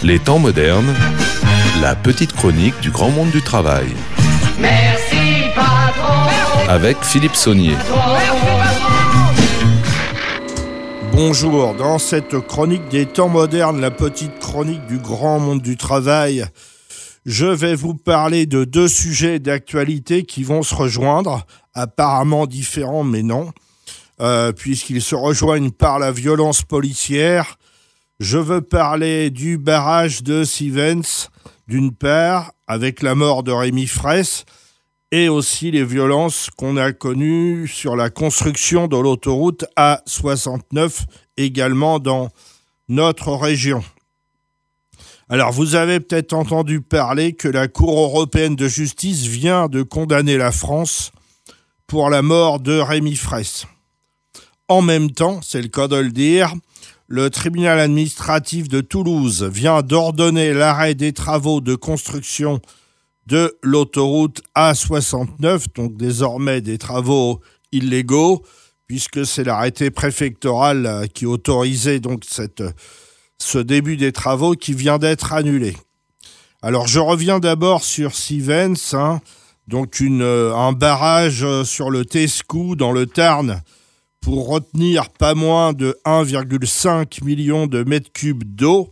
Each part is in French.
Les temps modernes, la petite chronique du grand monde du travail. Merci patron. Avec Philippe Saunier. Bonjour, dans cette chronique des temps modernes, la petite chronique du grand monde du travail, je vais vous parler de deux sujets d'actualité qui vont se rejoindre, apparemment différents mais non, puisqu'ils se rejoignent par la violence policière. Je veux parler du barrage de Sivens, d'une part, avec la mort de Rémi Fraisse, et aussi les violences qu'on a connues sur la construction de l'autoroute A69, également dans notre région. Alors, vous avez peut-être entendu parler que la Cour européenne de justice vient de condamner la France pour la mort de Rémi Fraisse. En même temps, c'est le cas de le dire, le tribunal administratif de Toulouse vient d'ordonner l'arrêt des travaux de construction de l'autoroute A69, donc désormais des travaux illégaux, puisque c'est l'arrêté préfectoral qui autorisait donc ce début des travaux qui vient d'être annulé. Alors je reviens d'abord sur Sivens, donc un barrage sur le Tescou dans le Tarn, pour retenir pas moins de 1,5 million de mètres cubes d'eau,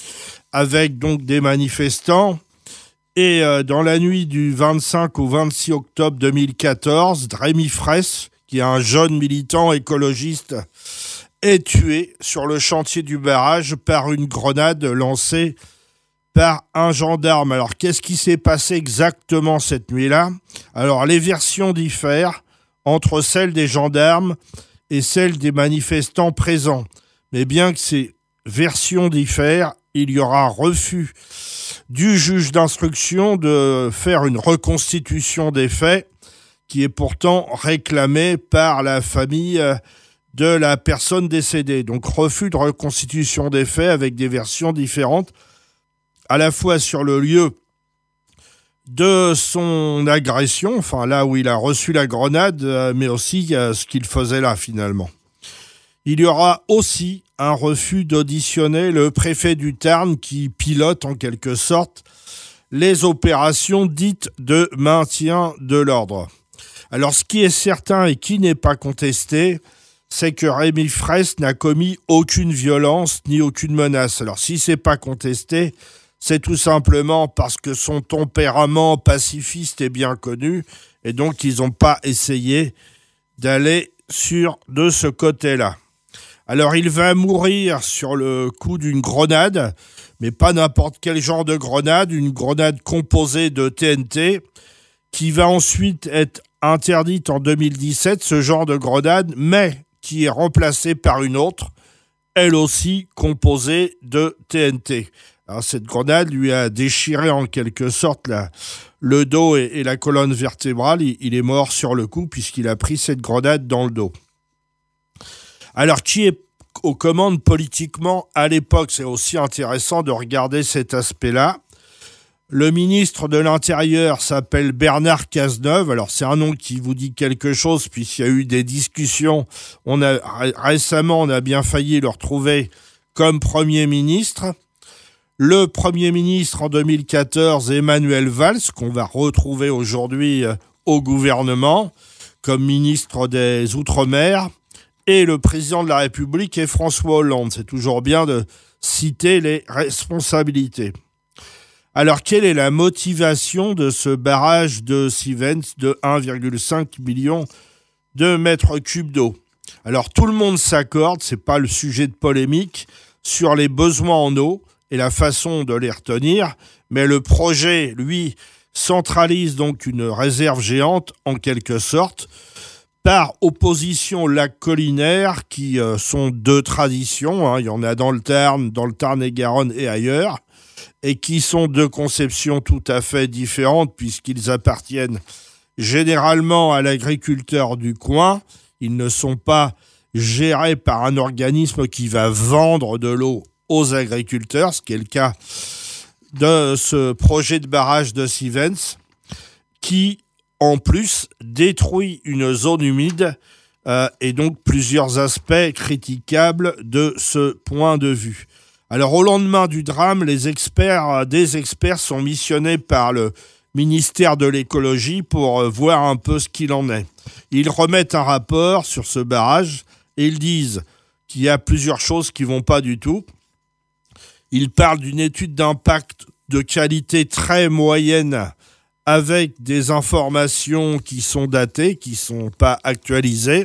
avec donc des manifestants. Et dans la nuit du 25 au 26 octobre 2014, Rémi Fraisse, qui est un jeune militant écologiste, est tué sur le chantier du barrage par une grenade lancée par un gendarme. Alors, qu'est-ce qui s'est passé exactement cette nuit-là ? Alors, les versions diffèrent entre celles des gendarmes et celles des manifestants présents. Mais bien que ces versions diffèrent, il y aura un refus du juge d'instruction de faire une reconstitution des faits qui est pourtant réclamée par la famille de la personne décédée. Donc refus de reconstitution des faits avec des versions différentes, à la fois sur le lieu de son agression, enfin là où il a reçu la grenade, mais aussi ce qu'il faisait là finalement. Il y aura aussi un refus d'auditionner le préfet du Tarn qui pilote en quelque sorte les opérations dites de maintien de l'ordre. Alors ce qui est certain et qui n'est pas contesté, c'est que Rémi Fraisse n'a commis aucune violence ni aucune menace. Alors si c'est pas contesté, c'est tout simplement parce que son tempérament pacifiste est bien connu et donc ils n'ont pas essayé d'aller de ce côté-là. Alors il va mourir sur le coup d'une grenade, mais pas n'importe quel genre de grenade, une grenade composée de TNT qui va ensuite être interdite en 2017, ce genre de grenade, mais qui est remplacée par une autre, elle aussi composée de TNT. Alors, cette grenade lui a déchiré en quelque sorte le dos et la colonne vertébrale. Il est mort sur le coup puisqu'il a pris cette grenade dans le dos. Alors, qui est aux commandes politiquement à l'époque ? C'est aussi intéressant de regarder cet aspect-là. Le ministre de l'Intérieur s'appelle Bernard Cazeneuve. Alors, c'est un nom qui vous dit quelque chose puisqu'il y a eu des discussions. Récemment, on a bien failli le retrouver comme Premier ministre. Le Premier ministre en 2014, Emmanuel Valls, qu'on va retrouver aujourd'hui au gouvernement comme ministre des Outre-mer, et le président de la République est François Hollande. C'est toujours bien de citer les responsabilités. Alors, quelle est la motivation de ce barrage de Sivens de 1,5 million de mètres cubes d'eau ? Alors, tout le monde s'accorde, c'est pas le sujet de polémique, sur les besoins en eau et la façon de les retenir, mais le projet, lui, centralise donc une réserve géante, en quelque sorte, par opposition aux lacs collinaires, qui sont deux traditions, il y en a dans le Tarn-et-Garonne et ailleurs, et qui sont deux conceptions tout à fait différentes, puisqu'ils appartiennent généralement à l'agriculteur du coin. Ils ne sont pas gérés par un organisme qui va vendre de l'eau aux agriculteurs, ce qui est le cas de ce projet de barrage de Sivens, qui, en plus, détruit une zone humide et donc plusieurs aspects critiquables de ce point de vue. Alors au lendemain du drame, des experts sont missionnés par le ministère de l'écologie pour voir un peu ce qu'il en est. Ils remettent un rapport sur ce barrage et ils disent qu'il y a plusieurs choses qui ne vont pas du tout. Ils parlent d'une étude d'impact de qualité très moyenne avec des informations qui sont datées, qui ne sont pas actualisées.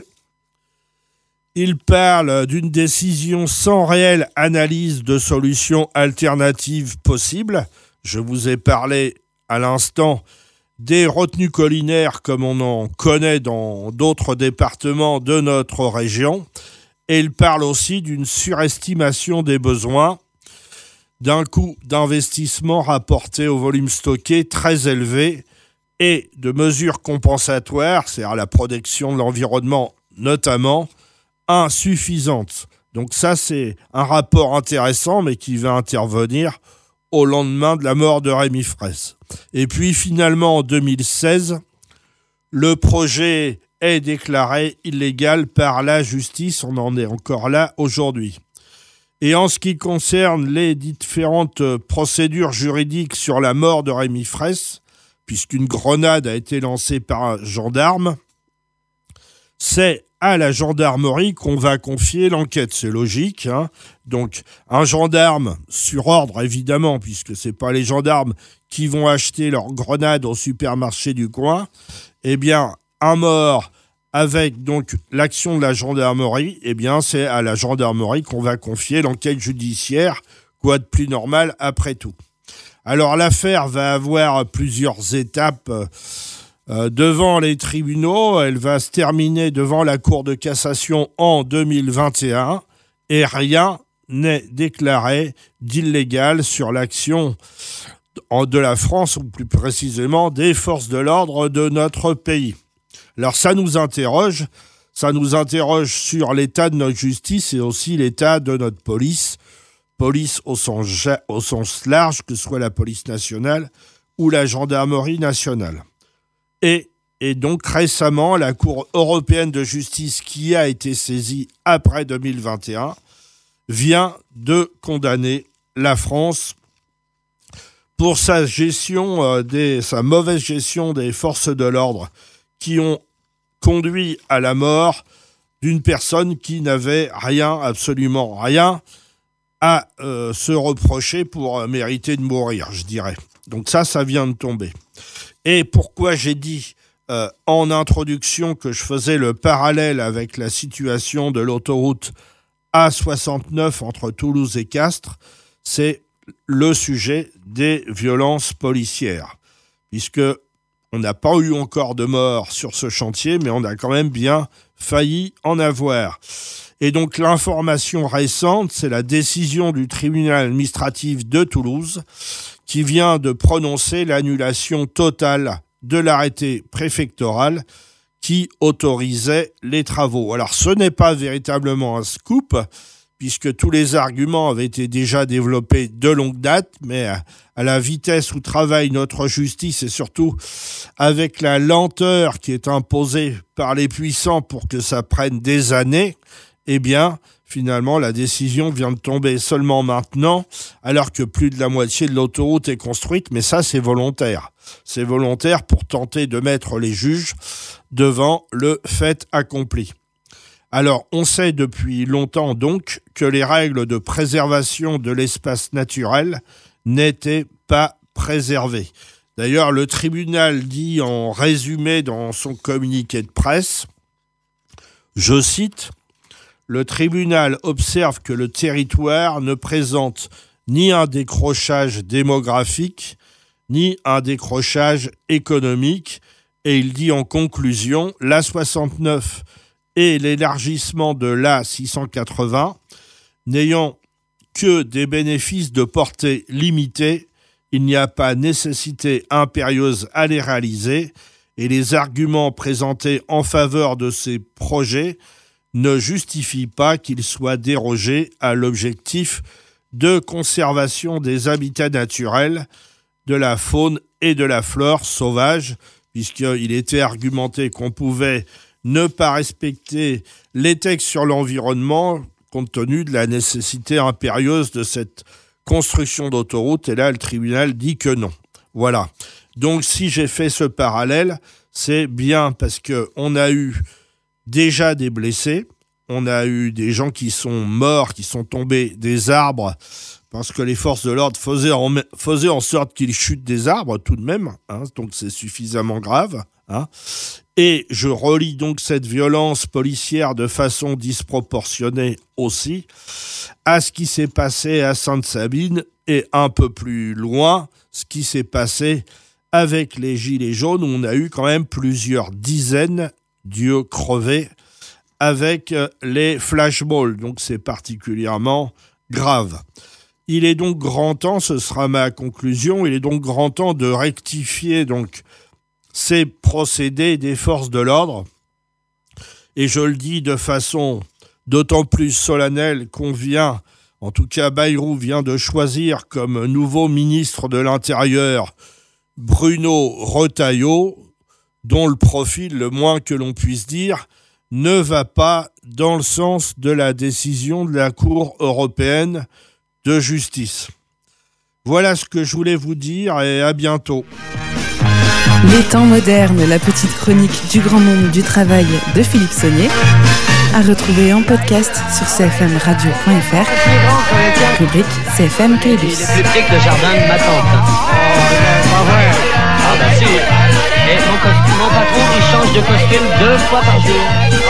Ils parlent d'une décision sans réelle analyse de solutions alternatives possibles. Je vous ai parlé à l'instant des retenues collinaires comme on en connaît dans d'autres départements de notre région. Et ils parlent aussi d'une surestimation des besoins, d'un coût d'investissement rapporté au volume stocké très élevé et de mesures compensatoires, c'est-à-dire la protection de l'environnement notamment, insuffisantes. Donc ça, c'est un rapport intéressant, mais qui va intervenir au lendemain de la mort de Rémi Fraisse. Et puis finalement, en 2016, le projet est déclaré illégal par la justice. On en est encore là aujourd'hui. Et en ce qui concerne les différentes procédures juridiques sur la mort de Rémi Fraisse, puisqu'une grenade a été lancée par un gendarme, c'est à la gendarmerie qu'on va confier l'enquête. C'est logique, hein. Donc, un gendarme, sur ordre évidemment, puisque ce n'est pas les gendarmes qui vont acheter leurs grenades au supermarché du coin, eh bien, un mort avec donc l'action de la gendarmerie, eh bien, c'est à la gendarmerie qu'on va confier l'enquête judiciaire. Quoi de plus normal après tout? Alors, l'affaire va avoir plusieurs étapes devant les tribunaux. Elle va se terminer devant la Cour de cassation en 2021 et rien n'est déclaré d'illégal sur l'action de la France, ou plus précisément des forces de l'ordre de notre pays. Alors ça nous interroge sur l'état de notre justice et aussi l'état de notre police au sens large, que ce soit la police nationale ou la gendarmerie nationale. Et donc récemment, la Cour européenne de justice, qui a été saisie après 2021, vient de condamner la France pour sa mauvaise gestion des forces de l'ordre qui ont conduit à la mort d'une personne qui n'avait rien, absolument rien, à se reprocher pour mériter de mourir, je dirais. Donc ça vient de tomber. Et pourquoi j'ai dit en introduction que je faisais le parallèle avec la situation de l'autoroute A69 entre Toulouse et Castres, c'est le sujet des violences policières. Puisque on n'a pas eu encore de mort sur ce chantier, mais on a quand même bien failli en avoir. Et donc l'information récente, c'est la décision du tribunal administratif de Toulouse qui vient de prononcer l'annulation totale de l'arrêté préfectoral qui autorisait les travaux. Alors ce n'est pas véritablement un scoop, puisque tous les arguments avaient été déjà développés de longue date, mais à la vitesse où travaille notre justice et surtout avec la lenteur qui est imposée par les puissants pour que ça prenne des années, eh bien, finalement, la décision vient de tomber seulement maintenant, alors que plus de la moitié de l'autoroute est construite, mais ça, c'est volontaire. C'est volontaire pour tenter de mettre les juges devant le fait accompli. Alors, on sait depuis longtemps donc que les règles de préservation de l'espace naturel n'étaient pas préservées. D'ailleurs, le tribunal dit en résumé dans son communiqué de presse, je cite, « Le tribunal observe que le territoire ne présente ni un décrochage démographique, ni un décrochage économique. » Et il dit en conclusion, l'A69 et l'élargissement de l'A680, n'ayant que des bénéfices de portée limitée, il n'y a pas nécessité impérieuse à les réaliser et les arguments présentés en faveur de ces projets ne justifient pas qu'ils soient dérogés à l'objectif de conservation des habitats naturels, de la faune et de la flore sauvage, puisqu'il était argumenté qu'on pouvait ne pas respecter les textes sur l'environnement, compte tenu de la nécessité impérieuse de cette construction d'autoroute. Et là, le tribunal dit que non. Voilà. Donc, si j'ai fait ce parallèle, c'est bien parce qu'on a eu déjà des blessés, on a eu des gens qui sont morts, qui sont tombés des arbres, parce que les forces de l'ordre faisaient en sorte qu'ils chutent des arbres tout de même, hein, donc c'est suffisamment grave. Hein. Et je relie donc cette violence policière de façon disproportionnée aussi à ce qui s'est passé à Sainte-Sabine et un peu plus loin, ce qui s'est passé avec les Gilets jaunes, où on a eu quand même plusieurs dizaines d'yeux crevés avec les flashballs. Donc c'est particulièrement grave. Il est donc grand temps, ce sera ma conclusion, il est donc grand temps de rectifier donc ces procédés des forces de l'ordre. Et je le dis de façon d'autant plus solennelle qu'on vient, en tout cas Bayrou vient de choisir comme nouveau ministre de l'Intérieur Bruno Retailleau, dont le profil, le moins que l'on puisse dire, ne va pas dans le sens de la décision de la Cour européenne de justice. Voilà ce que je voulais vous dire et à bientôt. Les temps modernes, la petite chronique du grand monde du travail de Philippe Saunier, à retrouver en podcast sur cfmradio.fr, rubrique CFM Caylus. Il est plus petit que le jardin de ma tante. Pas vrai. Ah bah si. Et mon patron, il change de costume 2 fois par jour.